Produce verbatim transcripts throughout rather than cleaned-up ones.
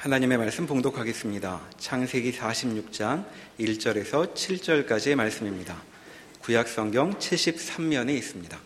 하나님의 말씀 봉독하겠습니다. 창세기 사십육 장 일 절에서 칠 절까지의 말씀입니다. 구약성경 칠십삼 면에 있습니다.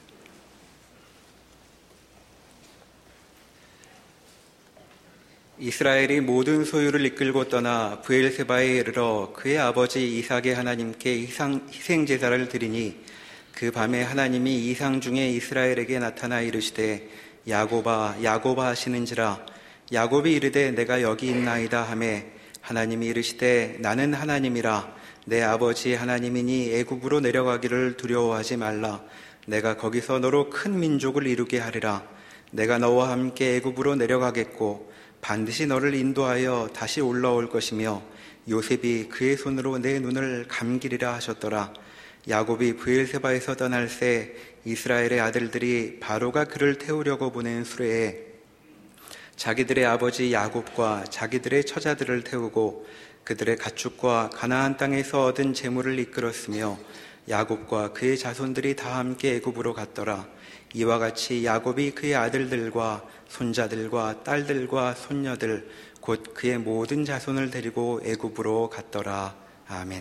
이스라엘이 모든 소유를 이끌고 떠나 브엘세바에 이르러 그의 아버지 이삭의 하나님께 희상, 희생제사를 드리니 그 밤에 하나님이 이상 중에 이스라엘에게 나타나 이르시되 야곱아 야곱아 하시는지라. 야곱이 이르되 내가 여기 있나이다 하매 하나님이 이르시되 나는 하나님이라. 내 아버지 하나님이니 애굽으로 내려가기를 두려워하지 말라. 내가 거기서 너로 큰 민족을 이루게 하리라. 내가 너와 함께 애굽으로 내려가겠고 반드시 너를 인도하여 다시 올라올 것이며 요셉이 그의 손으로 내 눈을 감기리라 하셨더라. 야곱이 브엘세바에서 떠날 새 이스라엘의 아들들이 바로가 그를 태우려고 보낸 수레에 자기들의 아버지 야곱과 자기들의 처자들을 태우고 그들의 가축과 가나안 땅에서 얻은 재물을 이끌었으며 야곱과 그의 자손들이 다 함께 애굽으로 갔더라. 이와 같이 야곱이 그의 아들들과 손자들과 딸들과 손녀들 곧 그의 모든 자손을 데리고 애굽으로 갔더라. 아멘.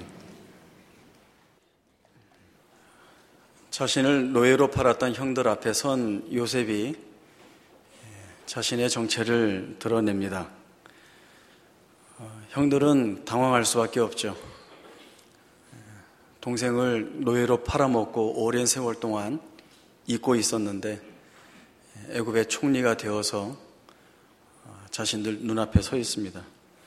자신을 노예로 팔았던 형들 앞에 선 요셉이 자신의 정체를 드러냅니다. 형들은 당황할 수밖에 없죠. 동생을 노예로 팔아먹고 오랜 세월 동안 잊고 있었는데 애굽의 총리가 되어서 자신들 눈앞에 서 있습니다.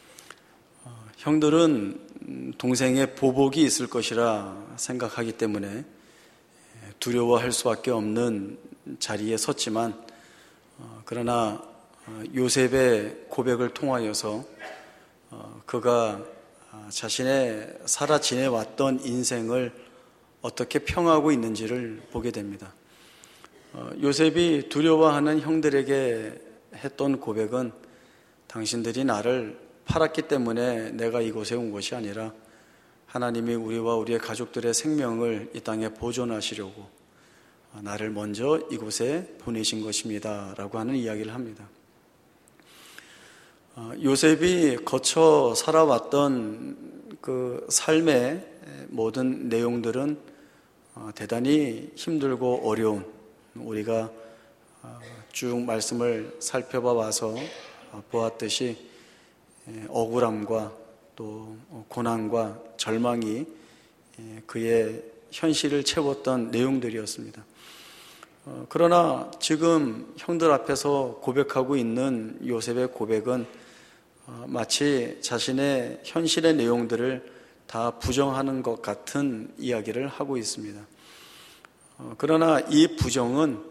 형들은 동생의 보복이 있을 것이라 생각하기 때문에 두려워할 수밖에 없는 자리에 섰지만 그러나 요셉의 고백을 통하여서 그가 자신의 살아 지내왔던 인생을 어떻게 평하고 있는지를 보게 됩니다. 요셉이 두려워하는 형들에게 했던 고백은 당신들이 나를 팔았기 때문에 내가 이곳에 온 것이 아니라 하나님이 우리와 우리의 가족들의 생명을 이 땅에 보존하시려고 나를 먼저 이곳에 보내신 것입니다 라고 하는 이야기를 합니다. 요셉이 거쳐 살아왔던 그 삶의 모든 내용들은 대단히 힘들고 어려운, 우리가 쭉 말씀을 살펴봐 와서 보았듯이 억울함과 또 고난과 절망이 그의 현실을 채웠던 내용들이었습니다. 그러나 지금 형들 앞에서 고백하고 있는 요셉의 고백은 마치 자신의 현실의 내용들을 다 부정하는 것 같은 이야기를 하고 있습니다. 그러나 이 부정은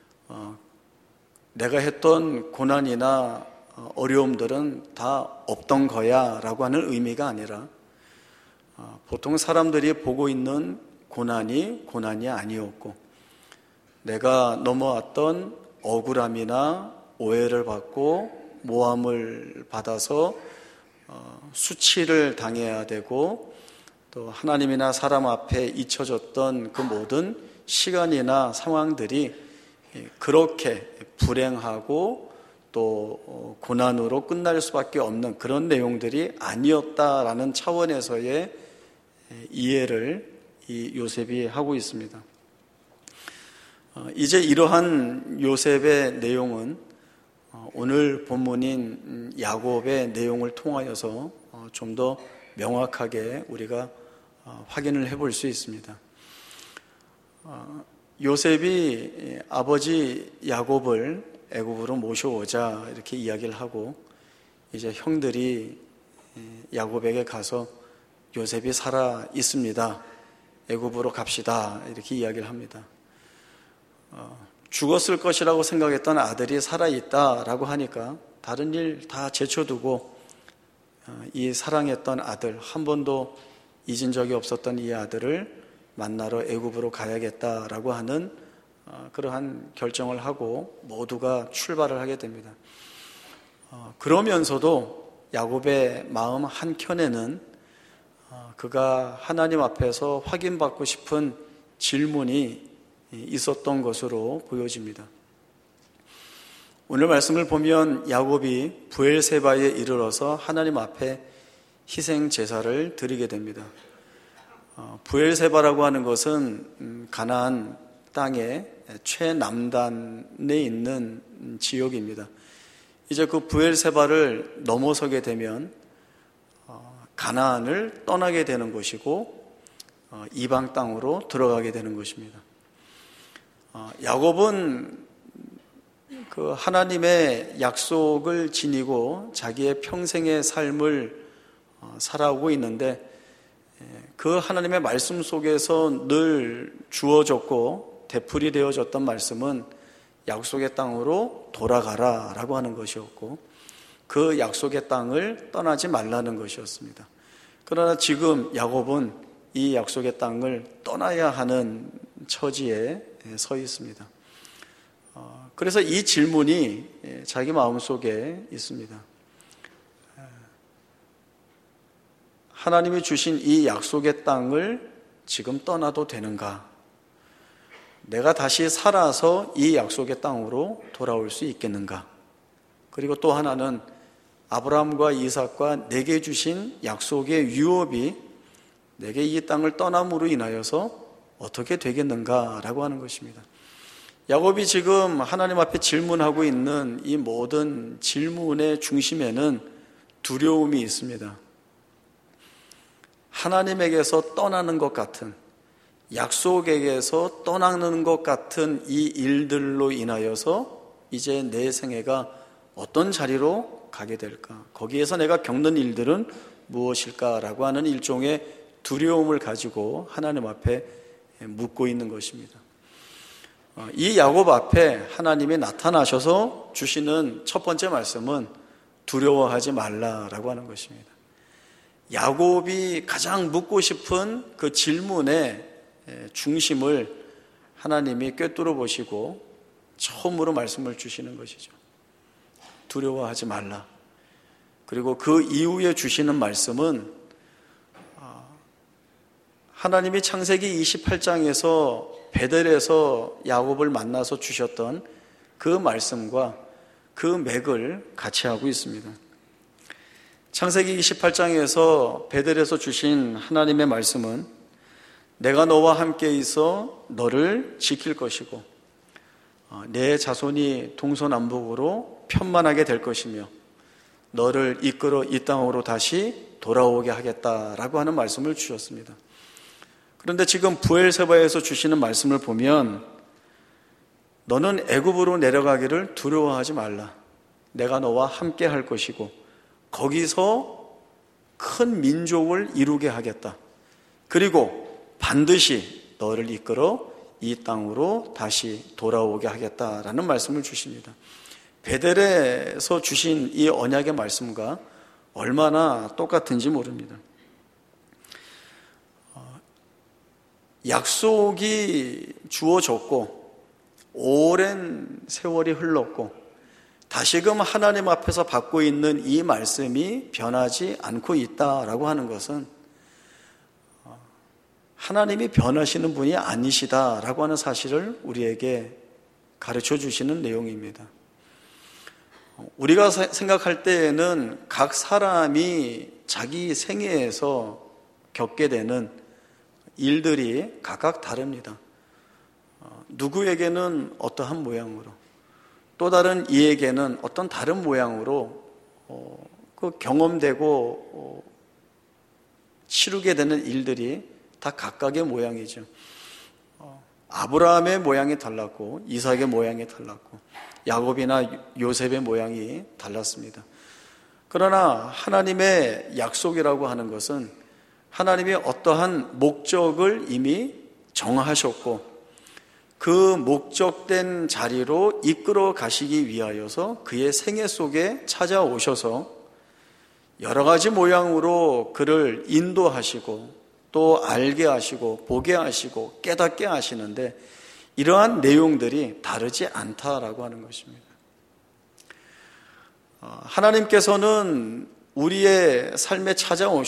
내가 했던 고난이나 어려움들은 다 없던 거야 라고 하는 의미가 아니라 보통 사람들이 보고 있는 고난이 고난이 아니었고 내가 넘어왔던 억울함이나 오해를 받고 모함을 받아서 수치를 당해야 되고 또 하나님이나 사람 앞에 잊혀졌던 그 모든 시간이나 상황들이 그렇게 불행하고 또 고난으로 끝날 수밖에 없는 그런 내용들이 아니었다라는 차원에서의 이해를 이 요셉이 하고 있습니다. 이제 이러한 요셉의 내용은 오늘 본문인 야곱의 내용을 통하여서 좀 더 명확하게 우리가 확인을 해볼 수 있습니다. 요셉이 아버지 야곱을 애굽으로 모셔오자 이렇게 이야기를 하고 이제 형들이 야곱에게 가서 요셉이 살아 있습니다. 애굽으로 갑시다 이렇게 이야기를 합니다. 죽었을 것이라고 생각했던 아들이 살아있다라고 하니까 다른 일 다 제쳐두고 이 사랑했던 아들, 한 번도 잊은 적이 없었던 이 아들을 만나러 애굽으로 가야겠다라고 하는 그러한 결정을 하고 모두가 출발을 하게 됩니다. 그러면서도 야곱의 마음 한켠에는 그가 하나님 앞에서 확인받고 싶은 질문이 있었던 것으로 보여집니다. 오늘 말씀을 보면 야곱이 브엘세바에 이르러서 하나님 앞에 희생 제사를 드리게 됩니다. 브엘세바라고 하는 것은 가나안 땅의 최남단에 있는 지역입니다. 이제 그 브엘세바를 넘어서게 되면 가나안을 떠나게 되는 것이고 이방 땅으로 들어가게 되는 것입니다. 야곱은 그 하나님의 약속을 지니고 자기의 평생의 삶을 살아오고 있는데, 그 하나님의 말씀 속에서 늘 주어졌고 되풀이 되어졌던 말씀은 약속의 땅으로 돌아가라 라고 하는 것이었고, 그 약속의 땅을 떠나지 말라는 것이었습니다. 그러나 지금 야곱은 이 약속의 땅을 떠나야 하는 처지에 서 있습니다. 그래서 이 질문이 자기 마음속에 있습니다. 하나님이 주신 이 약속의 땅을 지금 떠나도 되는가? 내가 다시 살아서 이 약속의 땅으로 돌아올 수 있겠는가? 그리고 또 하나는 아브라함과 이삭과 내게 주신 약속의 유업이 내게 이 땅을 떠남으로 인하여서 어떻게 되겠는가라고 하는 것입니다. 야곱이 지금 하나님 앞에 질문하고 있는 이 모든 질문의 중심에는 두려움이 있습니다. 하나님에게서 떠나는 것 같은, 약속에게서 떠나는 것 같은 이 일들로 인하여서 이제 내 생애가 어떤 자리로 가게 될까? 거기에서 내가 겪는 일들은 무엇일까라고 하는 일종의 두려움을 가지고 하나님 앞에 묻고 있는 것입니다. 이 야곱 앞에 하나님이 나타나셔서 주시는 첫 번째 말씀은 두려워하지 말라라고 하는 것입니다. 야곱이 가장 묻고 싶은 그 질문의 중심을 하나님이 꿰뚫어 보시고 처음으로 말씀을 주시는 것이죠. 두려워하지 말라. 그리고 그 이후에 주시는 말씀은 하나님이 창세기 이십팔 장에서 베델에서 야곱을 만나서 주셨던 그 말씀과 그 맥을 같이 하고 있습니다. 창세기 이십팔 장에서 베델에서 주신 하나님의 말씀은 내가 너와 함께 있어 너를 지킬 것이고 내 자손이 동서남북으로 편만하게 될 것이며 너를 이끌어 이 땅으로 다시 돌아오게 하겠다라고 하는 말씀을 주셨습니다. 그런데 지금 브엘세바에서 주시는 말씀을 보면 너는 애굽으로 내려가기를 두려워하지 말라. 내가 너와 함께 할 것이고 거기서 큰 민족을 이루게 하겠다. 그리고 반드시 너를 이끌어 이 땅으로 다시 돌아오게 하겠다라는 말씀을 주십니다. 베델에서 주신 이 언약의 말씀과 얼마나 똑같은지 모릅니다. 약속이 주어졌고 오랜 세월이 흘렀고 다시금 하나님 앞에서 받고 있는 이 말씀이 변하지 않고 있다라고 하는 것은 하나님이 변하시는 분이 아니시다라고 하는 사실을 우리에게 가르쳐 주시는 내용입니다. 우리가 생각할 때에는 각 사람이 자기 생애에서 겪게 되는 일들이 각각 다릅니다. 누구에게는 어떠한 모양으로, 또 다른 이에게는 어떤 다른 모양으로 어, 그 경험되고 어, 치르게 되는 일들이 다 각각의 모양이죠. 어, 아브라함의 모양이 달랐고 이삭의 모양이 달랐고 야곱이나 요셉의 모양이 달랐습니다. 그러나 하나님의 약속이라고 하는 것은 하나님이 어떠한 목적을 이미 정하셨고 그 목적된 자리로 이끌어 가시기 위하여서 그의 생애 속에 찾아오셔서 여러 가지 모양으로 그를 인도하시고 또 알게 하시고 보게 하시고 깨닫게 하시는데 이러한 내용들이 다르지 않다라고 하는 것입니다. 하나님께서는 우리의 삶에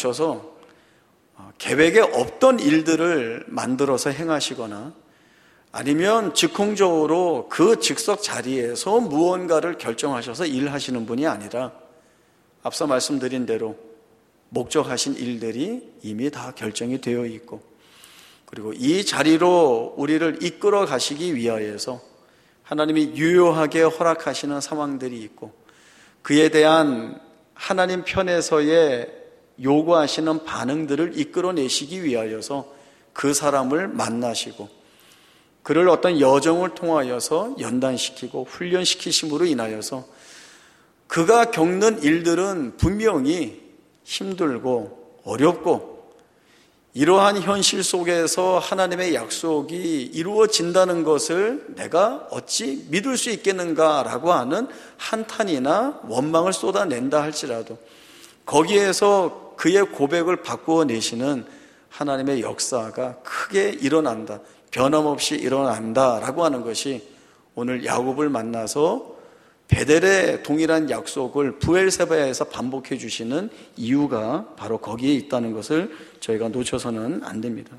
찾아오셔서 계획에 없던 일들을 만들어서 행하시거나 아니면 즉흥적으로 그 즉석 자리에서 무언가를 결정하셔서 일하시는 분이 아니라 앞서 말씀드린 대로 목적하신 일들이 이미 다 결정이 되어 있고, 그리고 이 자리로 우리를 이끌어 가시기 위하여서 하나님이 유효하게 허락하시는 상황들이 있고, 그에 대한 하나님 편에서의 요구하시는 반응들을 이끌어내시기 위하여서 그 사람을 만나시고, 그를 어떤 여정을 통하여서 연단시키고 훈련시키심으로 인하여서 그가 겪는 일들은 분명히 힘들고 어렵고, 이러한 현실 속에서 하나님의 약속이 이루어진다는 것을 내가 어찌 믿을 수 있겠는가라고 하는 한탄이나 원망을 쏟아낸다 할지라도 거기에서 그의 고백을 바꾸어 내시는 하나님의 역사가 크게 일어난다, 변함없이 일어난다라고 하는 것이 오늘 야곱을 만나서 베델의 동일한 약속을 브엘세바에서 반복해 주시는 이유가 바로 거기에 있다는 것을 저희가 놓쳐서는 안 됩니다.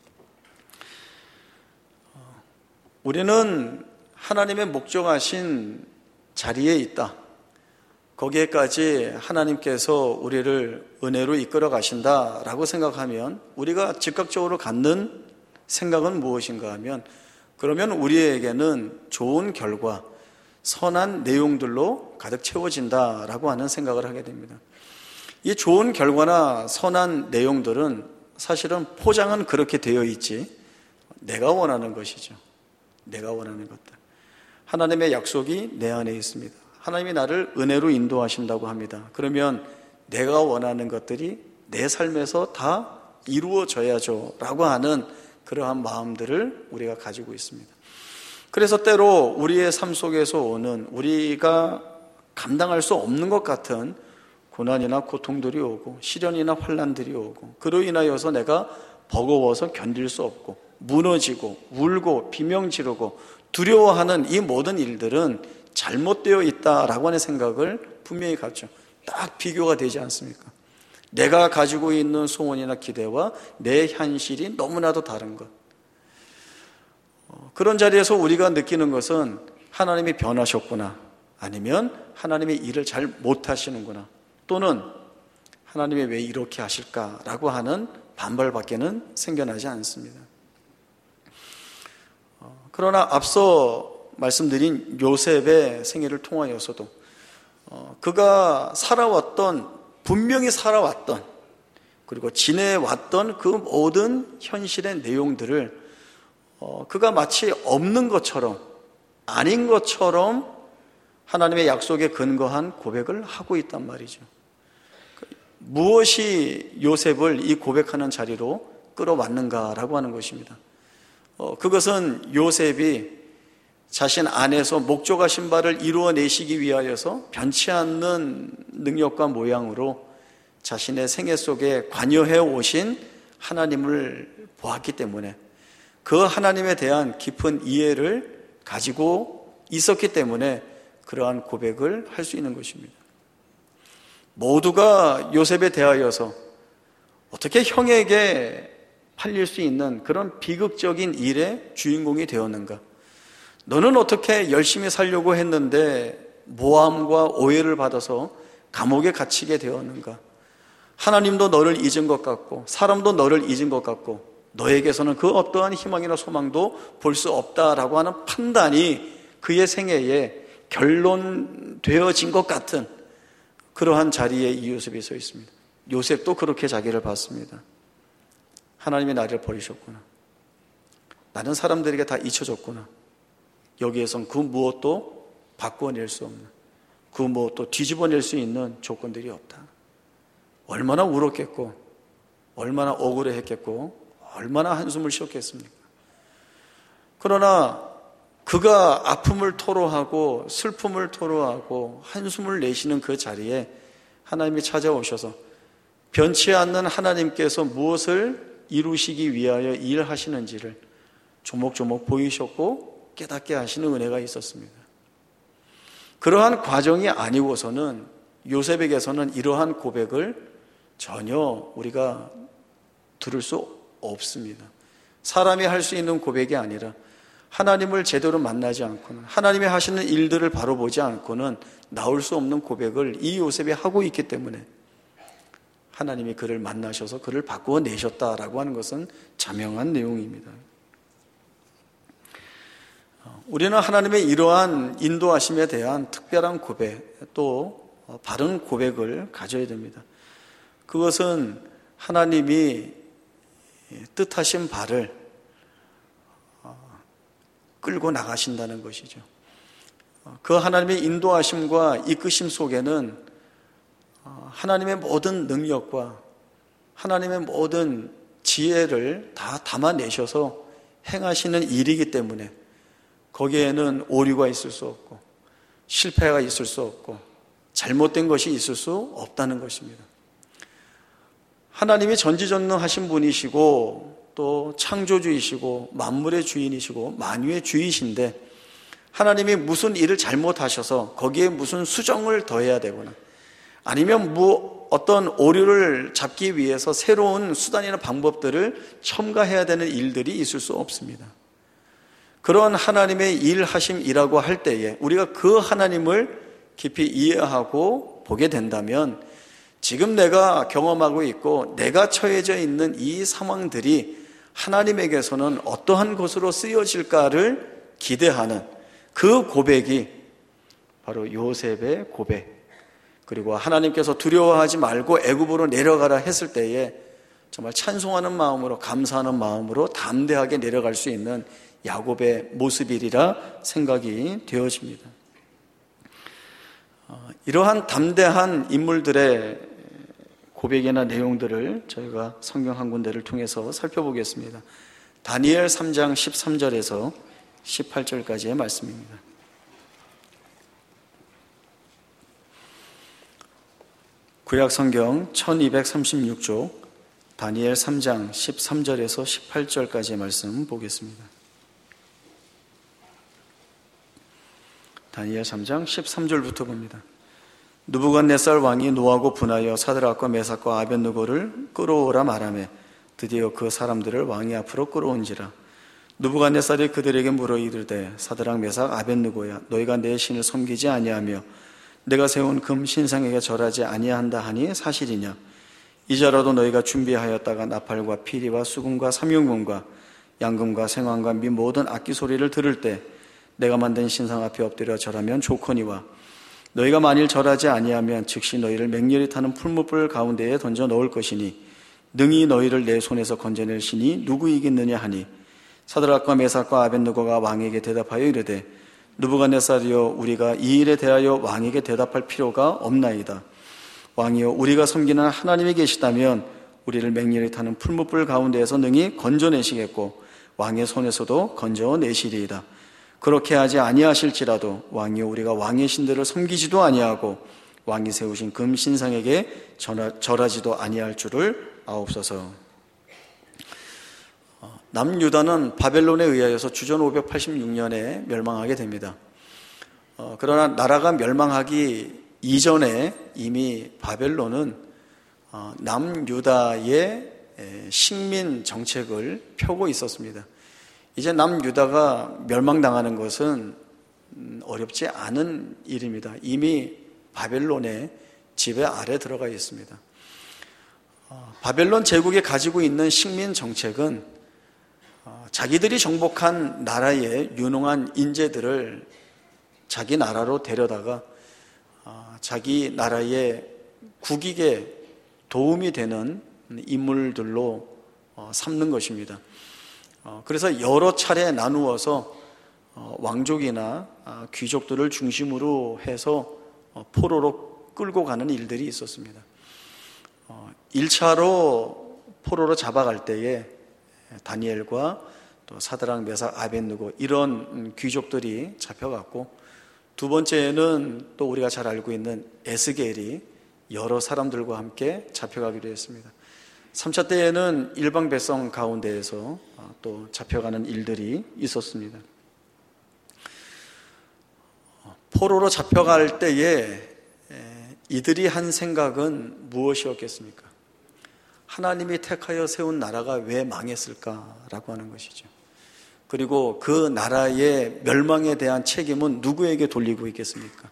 우리는 하나님의 목적하신 자리에 있다, 거기에까지 하나님께서 우리를 은혜로 이끌어 가신다라고 생각하면 우리가 즉각적으로 갖는 생각은 무엇인가 하면, 그러면 우리에게는 좋은 결과, 선한 내용들로 가득 채워진다라고 하는 생각을 하게 됩니다. 이 좋은 결과나 선한 내용들은 사실은 포장은 그렇게 되어 있지 내가 원하는 것이죠. 내가 원하는 것들. 하나님의 약속이 내 안에 있습니다. 하나님이 나를 은혜로 인도하신다고 합니다. 그러면 내가 원하는 것들이 내 삶에서 다 이루어져야죠 라고 하는 그러한 마음들을 우리가 가지고 있습니다. 그래서 때로 우리의 삶 속에서 오는 우리가 감당할 수 없는 것 같은 고난이나 고통들이 오고 시련이나 환난들이 오고, 그로 인하여서 내가 버거워서 견딜 수 없고 무너지고 울고 비명 지르고 두려워하는 이 모든 일들은 잘못되어 있다라고 하는 생각을 분명히 갖죠. 딱 비교가 되지 않습니까? 내가 가지고 있는 소원이나 기대와 내 현실이 너무나도 다른 것. 그런 자리에서 우리가 느끼는 것은 하나님이 변하셨구나, 아니면 하나님이 일을 잘 못하시는구나, 또는 하나님이 왜 이렇게 하실까라고 하는 반발밖에는 생겨나지 않습니다. 그러나 앞서 말씀드린 요셉의 생애를 통하여서도 그가 살아왔던, 분명히 살아왔던, 그리고 지내왔던 그 모든 현실의 내용들을 그가 마치 없는 것처럼, 아닌 것처럼 하나님의 약속에 근거한 고백을 하고 있단 말이죠. 무엇이 요셉을 이 고백하는 자리로 끌어왔는가라고 하는 것입니다. 그것은 요셉이 자신 안에서 목적하신 바를 이루어내시기 위하여서 변치 않는 능력과 모양으로 자신의 생애 속에 관여해 오신 하나님을 보았기 때문에, 그 하나님에 대한 깊은 이해를 가지고 있었기 때문에 그러한 고백을 할 수 있는 것입니다. 모두가 요셉에 대하여서 어떻게 형에게 팔릴 수 있는 그런 비극적인 일의 주인공이 되었는가? 너는 어떻게 열심히 살려고 했는데 모함과 오해를 받아서 감옥에 갇히게 되었는가? 하나님도 너를 잊은 것 같고 사람도 너를 잊은 것 같고 너에게서는 그 어떠한 희망이나 소망도 볼 수 없다라고 하는 판단이 그의 생애에 결론되어진 것 같은 그러한 자리에 이 요셉이 서 있습니다. 요셉도 그렇게 자기를 봤습니다. 하나님이 나를 버리셨구나. 나는 사람들에게 다 잊혀졌구나. 여기에선 그 무엇도 바꿔낼 수 없는, 그 무엇도 뒤집어낼 수 있는 조건들이 없다. 얼마나 울었겠고, 얼마나 억울해했겠고, 얼마나 한숨을 쉬었겠습니까? 그러나 그가 아픔을 토로하고 슬픔을 토로하고 한숨을 내쉬는 그 자리에 하나님이 찾아오셔서 변치 않는 하나님께서 무엇을 이루시기 위하여 일하시는지를 조목조목 보이셨고 깨닫게 하시는 은혜가 있었습니다. 그러한 과정이 아니고서는 요셉에게서는 이러한 고백을 전혀 우리가 들을 수 없습니다. 사람이 할 수 있는 고백이 아니라 하나님을 제대로 만나지 않고는, 하나님이 하시는 일들을 바로 보지 않고는 나올 수 없는 고백을 이 요셉이 하고 있기 때문에 하나님이 그를 만나셔서 그를 바꾸어 내셨다라고 하는 것은 자명한 내용입니다. 우리는 하나님의 이러한 인도하심에 대한 특별한 고백, 또 바른 고백을 가져야 됩니다. 그것은 하나님이 뜻하신 바를 끌고 나가신다는 것이죠. 그 하나님의 인도하심과 이끄심 속에는 하나님의 모든 능력과 하나님의 모든 지혜를 다 담아내셔서 행하시는 일이기 때문에 거기에는 오류가 있을 수 없고 실패가 있을 수 없고 잘못된 것이 있을 수 없다는 것입니다. 하나님이 전지전능하신 분이시고 또 창조주이시고 만물의 주인이시고 만유의 주이신데 하나님이 무슨 일을 잘못하셔서 거기에 무슨 수정을 더해야 되거나 아니면 뭐 어떤 오류를 잡기 위해서 새로운 수단이나 방법들을 첨가해야 되는 일들이 있을 수 없습니다. 그런 하나님의 일하심이라고 할 때에 우리가 그 하나님을 깊이 이해하고 보게 된다면 지금 내가 경험하고 있고 내가 처해져 있는 이 상황들이 하나님에게서는 어떠한 것으로 쓰여질까를 기대하는 그 고백이 바로 요셉의 고백, 그리고 하나님께서 두려워하지 말고 애굽으로 내려가라 했을 때에 정말 찬송하는 마음으로 감사하는 마음으로 담대하게 내려갈 수 있는 야곱의 모습이리라 생각이 되어집니다. 이러한 담대한 인물들의 고백이나 내용들을 저희가 성경 한 군데를 통해서 살펴보겠습니다. 다니엘 삼 장 십삼 절에서 십팔 절까지의 말씀입니다. 구약 성경 천이백삼십육 조 다니엘 삼 장 십삼 절에서 십팔 절까지의 말씀 보겠습니다. 다니엘 삼 장 십삼 절부터 봅니다. 느부갓네살 왕이 노하고 분하여 사드락과 메삭과 아벳느고를 끌어오라 말하매 드디어 그 사람들을 왕이 앞으로 끌어온지라. 느부갓네살이 그들에게 물어 이르되 사드락 메삭 아벳느고야 너희가 내 신을 섬기지 아니하며 내가 세운 금 신상에게 절하지 아니한다 하니 사실이냐. 이제라도 너희가 준비하였다가 나팔과 피리와 수금과 삼용금과 양금과 생황과 및 모든 악기 소리를 들을 때 내가 만든 신상 앞에 엎드려 절하면 좋거니와 너희가 만일 절하지 아니하면 즉시 너희를 맹렬히 타는 풀무불 가운데에 던져 넣을 것이니 능히 너희를 내 손에서 건져낼 신이 누구이겠느냐 하니 사드락과 메삭과 아벳느고가 왕에게 대답하여 이르되 느부갓네살이여 우리가 이 일에 대하여 왕에게 대답할 필요가 없나이다. 왕이여 우리가 섬기는 하나님이 계시다면 우리를 맹렬히 타는 풀무불 가운데에서 능히 건져내시겠고 왕의 손에서도 건져내시리이다. 그렇게 하지 아니하실지라도 왕이여 우리가 왕의 신들을 섬기지도 아니하고 왕이 세우신 금 신상에게 절하지도 아니할 줄을 아옵소서. 남유다는 바벨론에 의하여서 주전 오백팔십육 년에 멸망하게 됩니다. 그러나 나라가 멸망하기 이전에 이미 바벨론은 남유다의 식민 정책을 펴고 있었습니다. 이제 남유다가 멸망당하는 것은 어렵지 않은 일입니다. 이미 바벨론의 지배 아래 들어가 있습니다. 바벨론 제국이 가지고 있는 식민 정책은 자기들이 정복한 나라의 유능한 인재들을 자기 나라로 데려다가 자기 나라의 국익에 도움이 되는 인물들로 삼는 것입니다. 그래서 여러 차례 나누어서 왕족이나 귀족들을 중심으로 해서 포로로 끌고 가는 일들이 있었습니다. 일 차로 포로로 잡아갈 때에 다니엘과 또 사드락, 메삭, 아벳느고 이런 귀족들이 잡혀갔고 두 번째는 또 우리가 잘 알고 있는 에스겔이 여러 사람들과 함께 잡혀가기로 했습니다. 삼 차 때에는 일방 백성 가운데에서 또 잡혀가는 일들이 있었습니다. 포로로 잡혀갈 때에 이들이 한 생각은 무엇이었겠습니까? 하나님이 택하여 세운 나라가 왜 망했을까라고 하는 것이죠. 그리고 그 나라의 멸망에 대한 책임은 누구에게 돌리고 있겠습니까?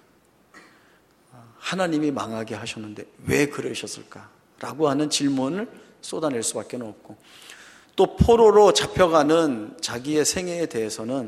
하나님이 망하게 하셨는데 왜 그러셨을까? 라고 하는 질문을 쏟아낼 수밖에 없고, 또 포로로 잡혀가는 자기의 생애에 대해서는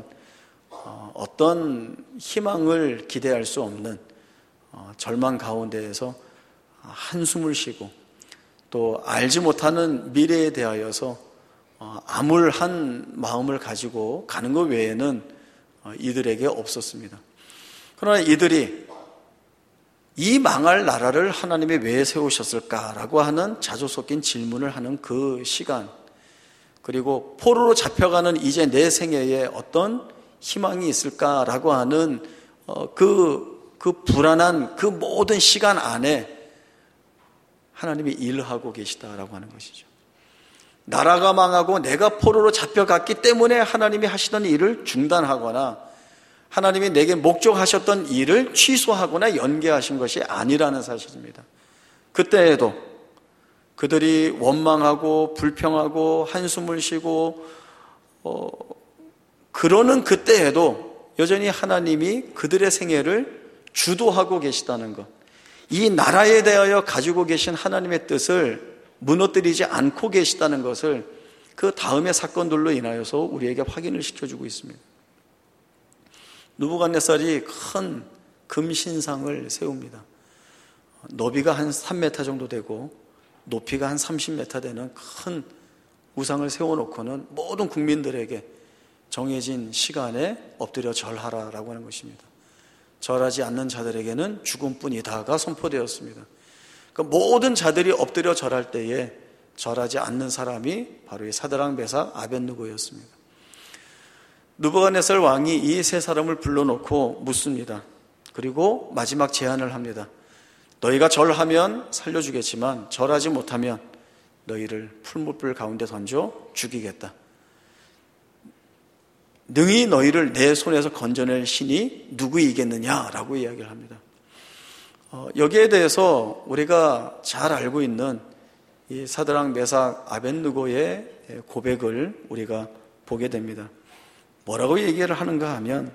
어떤 희망을 기대할 수 없는 절망 가운데에서 한숨을 쉬고, 또 알지 못하는 미래에 대하여서 암울한 마음을 가지고 가는 것 외에는 이들에게 없었습니다. 그러나 이들이 이 망할 나라를 하나님이 왜 세우셨을까라고 하는 자주 섞인 질문을 하는 그 시간, 그리고 포로로 잡혀가는 이제 내 생애에 어떤 희망이 있을까라고 하는 그, 그 불안한 그 모든 시간 안에 하나님이 일하고 계시다라고 하는 것이죠. 나라가 망하고 내가 포로로 잡혀갔기 때문에 하나님이 하시던 일을 중단하거나 하나님이 내게 목적하셨던 일을 취소하거나 연기하신 것이 아니라는 사실입니다. 그때에도 그들이 원망하고 불평하고 한숨을 쉬고 어, 그러는 그때에도 여전히 하나님이 그들의 생애를 주도하고 계시다는 것, 이 나라에 대하여 가지고 계신 하나님의 뜻을 무너뜨리지 않고 계시다는 것을 그 다음의 사건들로 인하여서 우리에게 확인을 시켜주고 있습니다. 느부갓네살이 큰 금신상을 세웁니다. 너비가 한 삼 미터 정도 되고 높이가 한 삼십 미터 되는 큰 우상을 세워놓고는 모든 국민들에게 정해진 시간에 엎드려 절하라라고 하는 것입니다. 절하지 않는 자들에게는 죽음뿐이다가 선포되었습니다. 그러니까 모든 자들이 엎드려 절할 때에 절하지 않는 사람이 바로 이 사드락, 메삭, 아벳느고였습니다. 느부갓네살 왕이 이 세 사람을 불러놓고 묻습니다. 그리고 마지막 제안을 합니다. 너희가 절하면 살려주겠지만 절하지 못하면 너희를 풀무불 가운데 던져 죽이겠다. 능히 너희를 내 손에서 건져낼 신이 누구이겠느냐라고 이야기를 합니다. 어, 여기에 대해서 우리가 잘 알고 있는 이 사드락, 메삭, 아벳느고의 고백을 우리가 보게 됩니다. 뭐라고 얘기를 하는가 하면,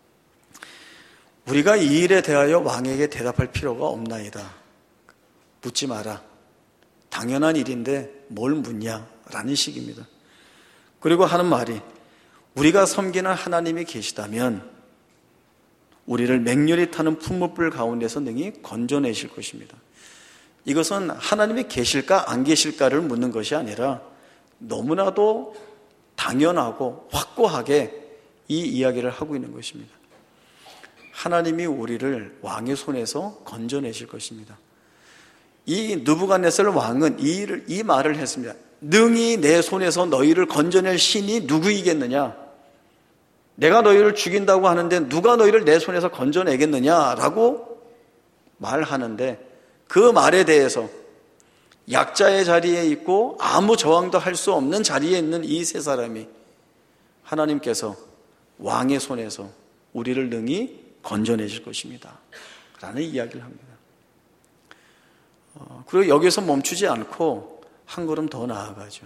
우리가 이 일에 대하여 왕에게 대답할 필요가 없나이다. 묻지 마라. 당연한 일인데 뭘 묻냐? 라는 식입니다. 그리고 하는 말이, 우리가 섬기는 하나님이 계시다면 우리를 맹렬히 타는 풀무불 가운데서 능히 건져내실 것입니다. 이것은 하나님이 계실까 안 계실까를 묻는 것이 아니라 너무나도 당연하고 확고하게 이 이야기를 하고 있는 것입니다. 하나님이 우리를 왕의 손에서 건져내실 것입니다. 이 느부갓네살 왕은 이, 일을, 이 말을 했습니다. 능히 내 손에서 너희를 건져낼 신이 누구이겠느냐? 내가 너희를 죽인다고 하는데 누가 너희를 내 손에서 건져내겠느냐라고 말하는데, 그 말에 대해서 약자의 자리에 있고 아무 저항도 할 수 없는 자리에 있는 이 세 사람이 하나님께서 왕의 손에서 우리를 능히 건져내실 것입니다 라는 이야기를 합니다. 어, 그리고 여기서 멈추지 않고 한 걸음 더 나아가죠.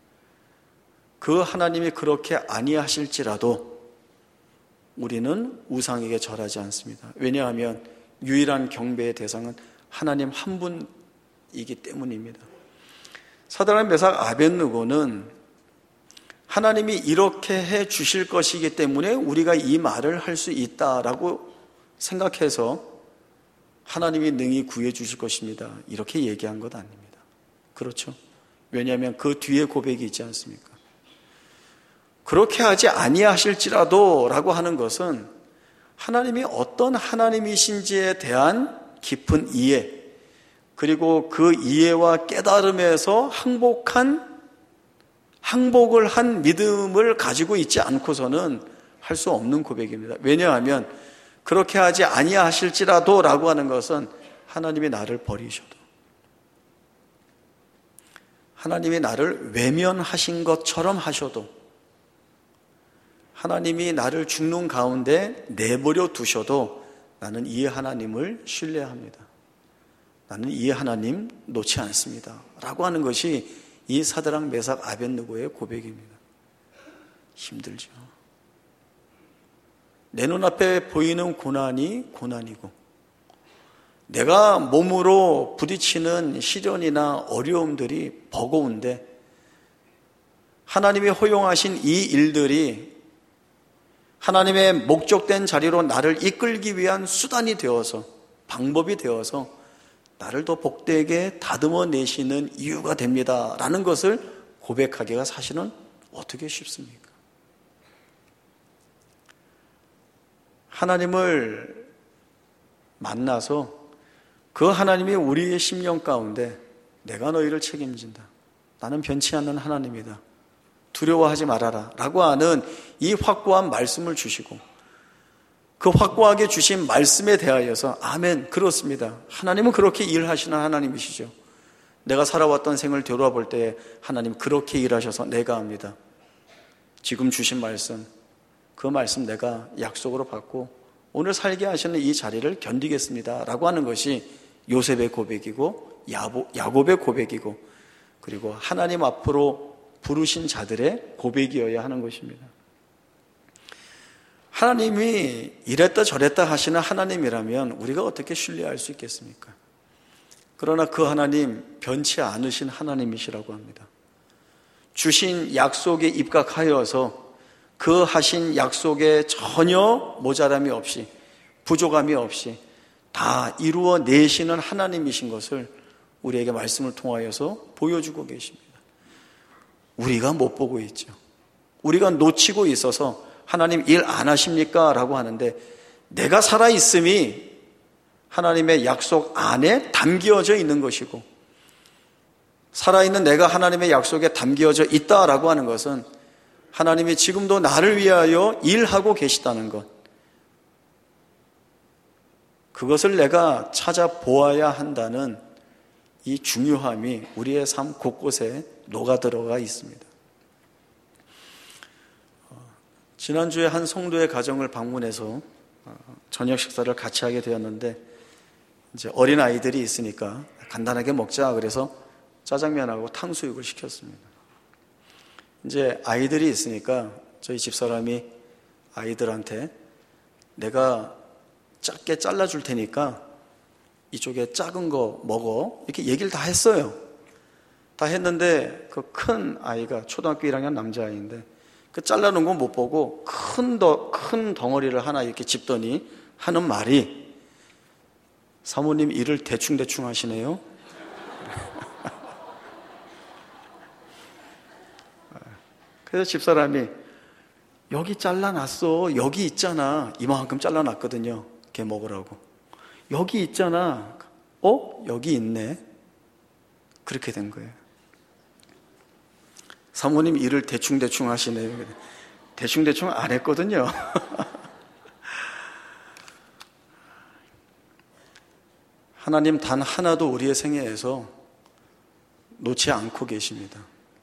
그 하나님이 그렇게 아니하실지라도 우리는 우상에게 절하지 않습니다. 왜냐하면 유일한 경배의 대상은 하나님 한 분이기 때문입니다. 사드락, 메삭, 아벳느고는 하나님이 이렇게 해 주실 것이기 때문에 우리가 이 말을 할 수 있다라고 생각해서 하나님이 능히 구해 주실 것입니다, 이렇게 얘기한 것 아닙니다. 그렇죠? 왜냐하면 그 뒤에 고백이 있지 않습니까? 그렇게 하지 아니하실지라도 라고 하는 것은 하나님이 어떤 하나님이신지에 대한 깊은 이해, 그리고 그 이해와 깨달음에서 항복한 항복을 한 믿음을 가지고 있지 않고서는 할 수 없는 고백입니다. 왜냐하면 그렇게 하지 아니하실지라도 라고 하는 것은 하나님이 나를 버리셔도, 하나님이 나를 외면하신 것처럼 하셔도, 하나님이 나를 죽는 가운데 내버려 두셔도 나는 이 하나님을 신뢰합니다. 나는 이 하나님 놓지 않습니다 라고 하는 것이 이 사드락, 메삭, 아벳느고의 고백입니다. 힘들죠. 내 눈앞에 보이는 고난이 고난이고, 내가 몸으로 부딪히는 시련이나 어려움들이 버거운데 하나님이 허용하신 이 일들이 하나님의 목적된 자리로 나를 이끌기 위한 수단이 되어서, 방법이 되어서 나를 더 복되게 다듬어 내시는 이유가 됩니다 라는 것을 고백하기가 사실은 어떻게 쉽습니까? 하나님을 만나서 그 하나님이 우리의 심령 가운데 내가 너희를 책임진다, 나는 변치 않는 하나님이다, 두려워하지 말아라 라고 하는 이 확고한 말씀을 주시고, 그 확고하게 주신 말씀에 대하여서 아멘, 그렇습니다, 하나님은 그렇게 일하시는 하나님이시죠, 내가 살아왔던 생을 되돌아볼 때 하나님 그렇게 일하셔서 내가 합니다, 지금 주신 말씀, 그 말씀 내가 약속으로 받고 오늘 살게 하시는 이 자리를 견디겠습니다 라고 하는 것이 요셉의 고백이고 야곱의 고백이고, 그리고 하나님 앞으로 부르신 자들의 고백이어야 하는 것입니다. 하나님이 이랬다 저랬다 하시는 하나님이라면 우리가 어떻게 신뢰할 수 있겠습니까? 그러나 그 하나님 변치 않으신 하나님이시라고 합니다. 주신 약속에 입각하여서 그 하신 약속에 전혀 모자람이 없이, 부족함이 없이 다 이루어 내시는 하나님이신 것을 우리에게 말씀을 통하여서 보여주고 계십니다. 우리가 못 보고 있죠. 우리가 놓치고 있어서 하나님 일 안 하십니까? 라고 하는데, 내가 살아있음이 하나님의 약속 안에 담겨져 있는 것이고, 살아있는 내가 하나님의 약속에 담겨져 있다라고 하는 것은 하나님이 지금도 나를 위하여 일하고 계시다는 것, 그것을 내가 찾아보아야 한다는 이 중요함이 우리의 삶 곳곳에 녹아들어가 있습니다. 지난주에 한 성도의 가정을 방문해서 저녁 식사를 같이 하게 되었는데, 이제 어린 아이들이 있으니까 간단하게 먹자 그래서 짜장면하고 탕수육을 시켰습니다. 이제 아이들이 있으니까 저희 집사람이 아이들한테 내가 작게 잘라줄 테니까 이쪽에 작은 거 먹어, 이렇게 얘기를 다 했어요. 다 했는데 그 큰 아이가 초등학교 일 학년 남자아이인데 그 잘라놓은 거 못 보고 큰, 더, 큰 덩어리를 하나 이렇게 집더니 하는 말이, 사모님 일을 대충대충 하시네요. 그래서 집사람이 여기 잘라놨어, 여기 있잖아, 이만큼 잘라놨거든요, 걔 먹으라고. 여기 있잖아. 어? 여기 있네. 그렇게 된 거예요. 사모님 일을 대충대충 하시네요. 대충대충 안 했거든요. 하나님 단 하나도 우리의 생애에서 놓지 않고 계십니다.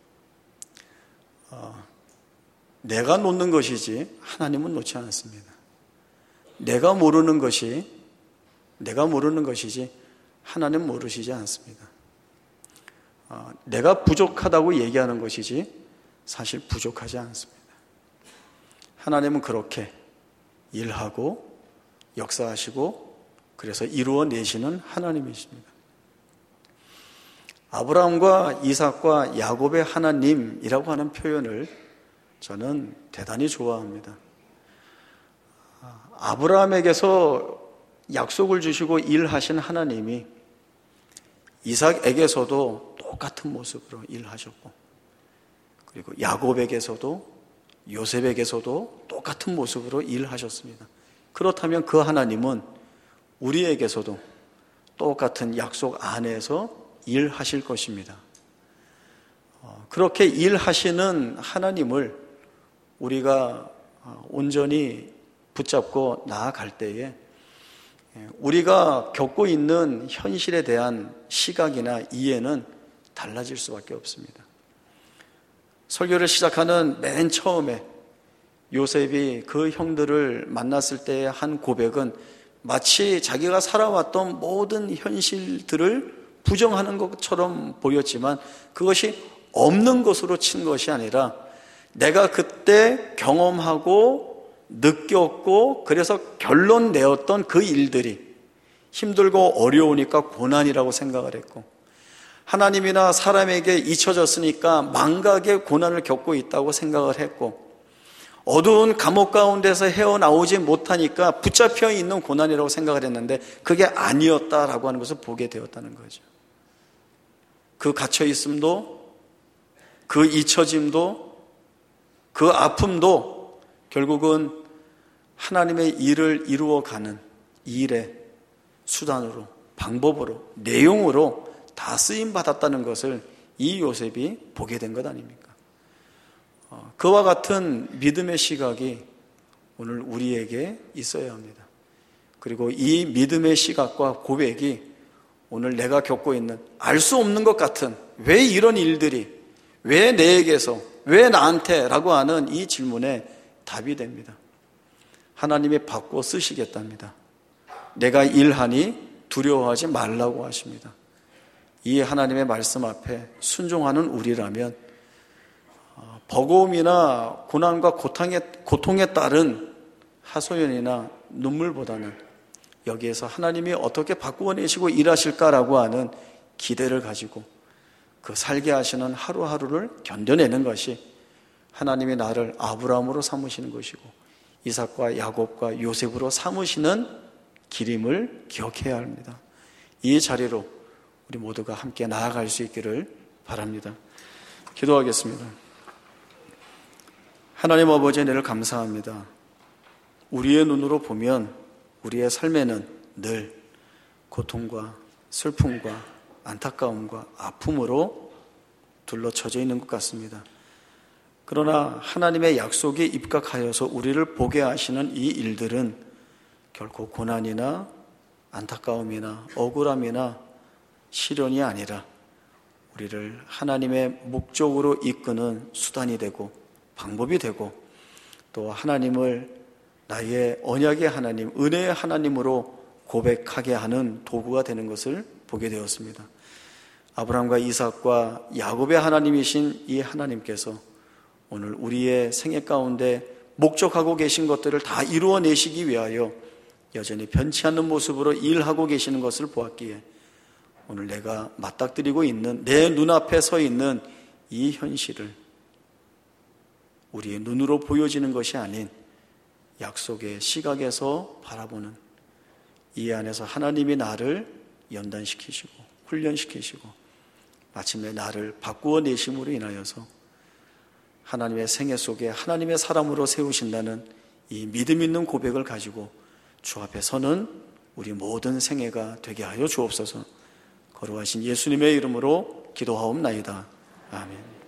어, 내가 놓는 것이지 하나님은 놓지 않습니다. 내가 모르는 것이 내가 모르는 것이지 하나님 모르시지 않습니다. 어, 내가 부족하다고 얘기하는 것이지 사실 부족하지 않습니다. 하나님은 그렇게 일하고 역사하시고 그래서 이루어내시는 하나님이십니다. 아브라함과 이삭과 야곱의 하나님이라고 하는 표현을 저는 대단히 좋아합니다. 아브라함에게서 약속을 주시고 일하신 하나님이 이삭에게서도 똑같은 모습으로 일하셨고, 그리고 야곱에게서도 요셉에게서도 똑같은 모습으로 일하셨습니다. 그렇다면 그 하나님은 우리에게서도 똑같은 약속 안에서 일하실 것입니다. 그렇게 일하시는 하나님을 우리가 온전히 붙잡고 나아갈 때에 우리가 겪고 있는 현실에 대한 시각이나 이해는 달라질 수밖에 없습니다. 설교를 시작하는 맨 처음에 요셉이 그 형들을 만났을 때의 한 고백은 마치 자기가 살아왔던 모든 현실들을 부정하는 것처럼 보였지만 그것이 없는 것으로 친 것이 아니라 내가 그때 경험하고 느꼈고 그래서 결론 내었던 그 일들이 힘들고 어려우니까 고난이라고 생각을 했고, 하나님이나 사람에게 잊혀졌으니까 망각의 고난을 겪고 있다고 생각을 했고, 어두운 감옥 가운데서 헤어나오지 못하니까 붙잡혀 있는 고난이라고 생각을 했는데 그게 아니었다라고 하는 것을 보게 되었다는 거죠. 그 갇혀있음도, 그 잊혀짐도, 그 아픔도 결국은 하나님의 일을 이루어가는 일의 수단으로, 방법으로, 내용으로 다 쓰임받았다는 것을 이 요셉이 보게 된 것 아닙니까? 그와 같은 믿음의 시각이 오늘 우리에게 있어야 합니다. 그리고 이 믿음의 시각과 고백이 오늘 내가 겪고 있는 알 수 없는 것 같은 왜 이런 일들이 왜 내에게서 왜 나한테 라고 하는 이 질문에 답이 됩니다. 하나님이 바꿔 쓰시겠답니다. 내가 일하니 두려워하지 말라고 하십니다. 이 하나님의 말씀 앞에 순종하는 우리라면 버거움이나 고난과 고통에, 고통에 따른 하소연이나 눈물보다는 여기에서 하나님이 어떻게 바꾸어내시고 일하실까라고 하는 기대를 가지고 그 살게 하시는 하루하루를 견뎌내는 것이 하나님이 나를 아브라함으로 삼으시는 것이고 이삭과 야곱과 요셉으로 삼으시는 길임을 기억해야 합니다. 이 자리로 우리 모두가 함께 나아갈 수 있기를 바랍니다. 기도하겠습니다. 하나님 아버지, 은혜를 감사합니다. 우리의 눈으로 보면 우리의 삶에는 늘 고통과 슬픔과 안타까움과 아픔으로 둘러쳐져 있는 것 같습니다. 그러나 하나님의 약속에 입각하여서 우리를 보게 하시는 이 일들은 결코 고난이나 안타까움이나 억울함이나 시련이 아니라 우리를 하나님의 목적으로 이끄는 수단이 되고 방법이 되고 또 하나님을 나의 언약의 하나님, 은혜의 하나님으로 고백하게 하는 도구가 되는 것을 보게 되었습니다. 아브라함과 이삭과 야곱의 하나님이신 이 하나님께서 오늘 우리의 생애 가운데 목적하고 계신 것들을 다 이루어내시기 위하여 여전히 변치 않는 모습으로 일하고 계시는 것을 보았기에 오늘 내가 맞닥뜨리고 있는 내 눈앞에 서 있는 이 현실을 우리의 눈으로 보여지는 것이 아닌 약속의 시각에서 바라보는 이 안에서 하나님이 나를 연단시키시고 훈련시키시고 마침내 나를 바꾸어 내심으로 인하여서 하나님의 생애 속에 하나님의 사람으로 세우신다는 이 믿음 있는 고백을 가지고 주 앞에 서는 우리 모든 생애가 되게 하여 주옵소서. 거룩하신 예수님의 이름으로 기도하옵나이다. 아멘.